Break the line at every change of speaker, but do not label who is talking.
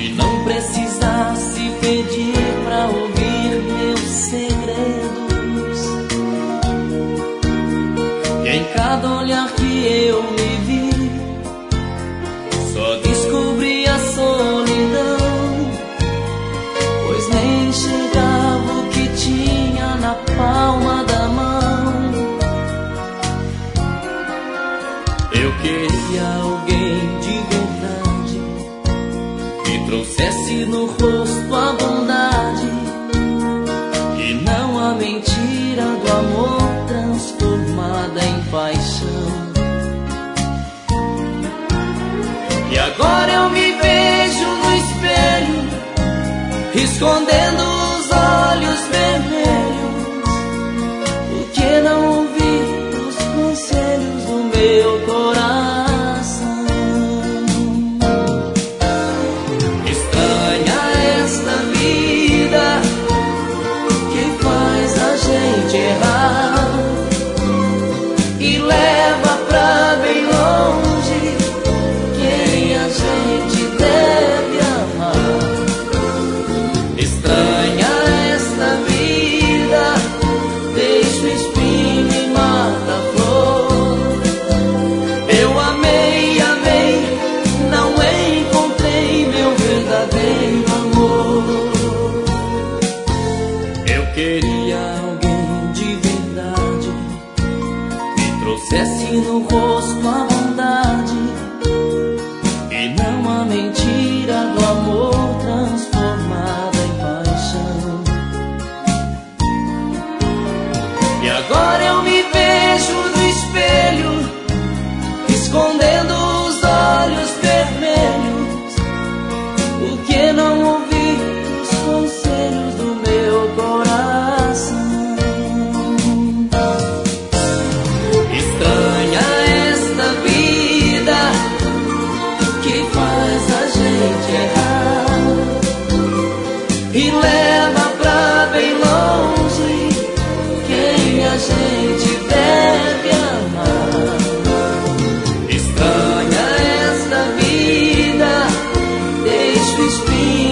não precisasse pedir pra ouvir meus segredos, e em cada olhar que eu me vi, só descobri a solidão, pois nem enxergava o que tinha na palma da mão. Eu queria alguém de verdade que trouxesse no rosto a bondade e não a mentira do amor transformada em paixão. E agora eu me vejo no espelho, escondendo os olhos vermelhos, porque não ouvi os conselhos do meu coração. Estranha esta vida que faz a gente errar e leva pra bem longe quem a gente deve amar. Estranha esta vida, deixa o espinho e mata a flor. Eu amei, amei, não encontrei meu verdadeiro amor. Eu queria alguém de verdade que trouxesse no rosto a bondade e não a mentira do amor transformada em paixão. E agora eu me vejo no espelho, escondendo os olhos vermelhos, porque não ouvi os conselhos do meu coração. Estranha esta vida que faz a gente errar e leva pra bem longe quem a gente deve amar. Estranha esta vida, deixa o espinho